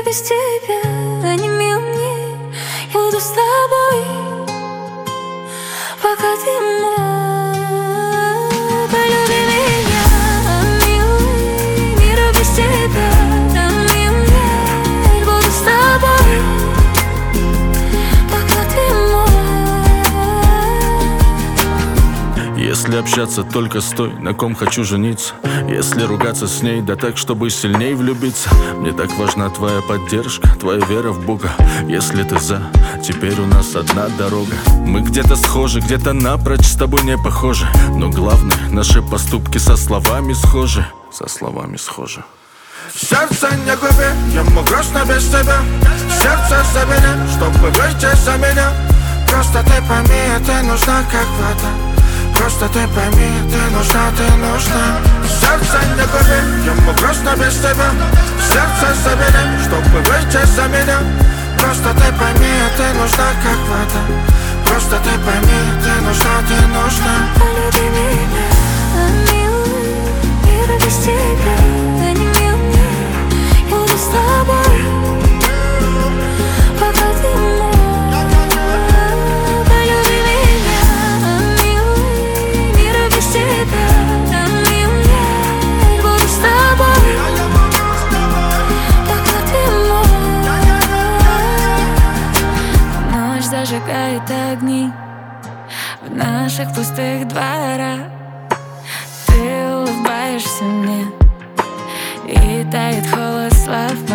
без тебя не мил мне. Я буду с тобой, пока ты мой. Полюби меня, милый, мир без тебя не мне. Я буду с тобой, пока ты мой. Если общаться только с той, на ком хочу жениться, если ругаться с ней, да так, чтобы сильней влюбиться. Мне так важна твоя поддержка, твоя вера в Бога. Если ты за, теперь у нас одна дорога. Мы где-то схожи, где-то напрочь с тобой не похожи, но главное, наши поступки со словами схожи. Со словами схожи. Сердце не губи, ему грустно без тебя. Сердце забери, чтобы выйти за меня. Просто ты пойми, ты нужна как вода. Просто ты пойми, ты нужна, ты нужна. Сердце не губи, ему грустно без тебя. Сердце забери, чтобы выйти за меня. Просто ты пойми, ты нужна как вода. Просто ты пойми, ты нужна, ты нужна. Полюби меня, милый, мир без тебя не мил мне. Я буду с тобой, пока ты мой. Полюби меня, милый, мир без тебя не мил мне. Я буду с тобой, пока ты мой. Ночь зажигает огни в наших пустых дворах. Ты улыбаешься мне, и тает холод слов.